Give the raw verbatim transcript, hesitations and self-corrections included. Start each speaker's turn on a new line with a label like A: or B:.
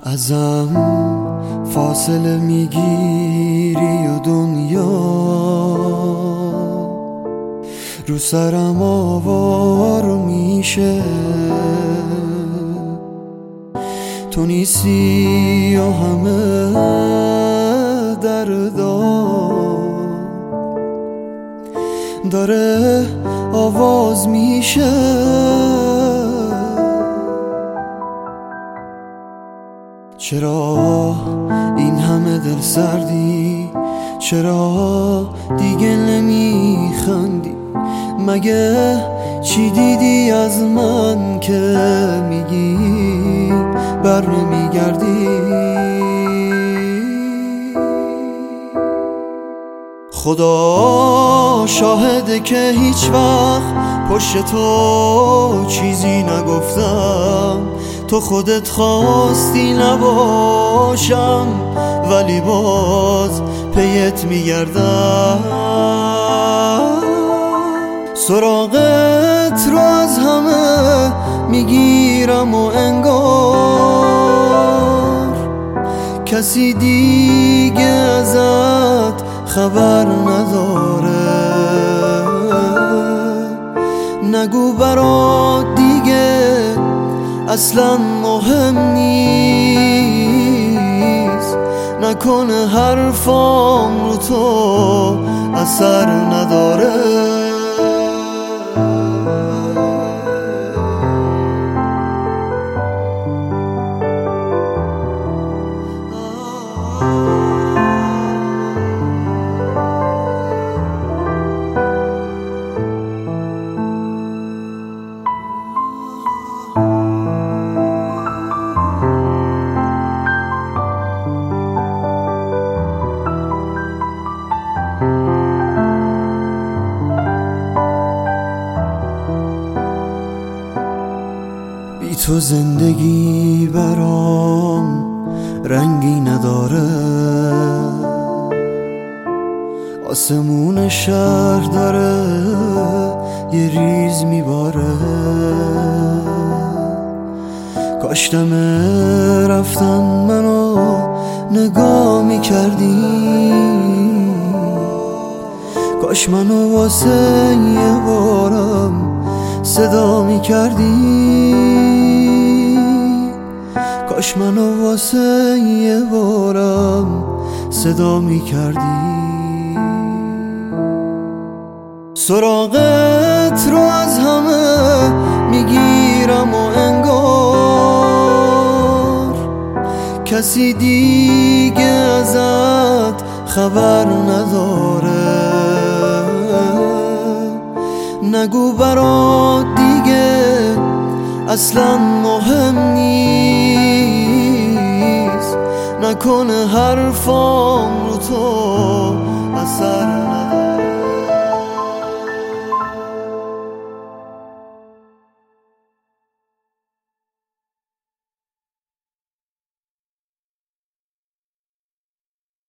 A: ازم فاصله میگیری و دنیا رو سرم آوار میشه. تو نیستی و همه دردا داره آواز میشه. چرا این همه دل سردی؟ چرا دیگه نمیخندی؟ مگه چی دیدی از من که میگی بر نمیگردی؟ خدا شاهده که هیچ وقت پشت تو چیزی نگفتم. تو خودت خواستی نباشم ولی باز پیت میگردم. سراغت رو از همه میگیرم و انگار کسی دیگه ازت خبر نداره. نگو برات دیگه اصلا مهم نیست. نکنه حرفام رو تو اثر نداره. بی تو زندگی برام رنگی نداره. آسمون شهر داره یه ریز میباره. کاش دم رفتن منو نگاه میکردی. کاش منو واسه یه بارم صدا میکردی. کاش منو واسه یه بارم صدا میکردی. سراغت رو از همه میگیرم و انگار کسی دیگه ازت خبر نداره. نگو برات دیگه اصلا مهم نیست. نکنه حرفام رو تو اثر نداره.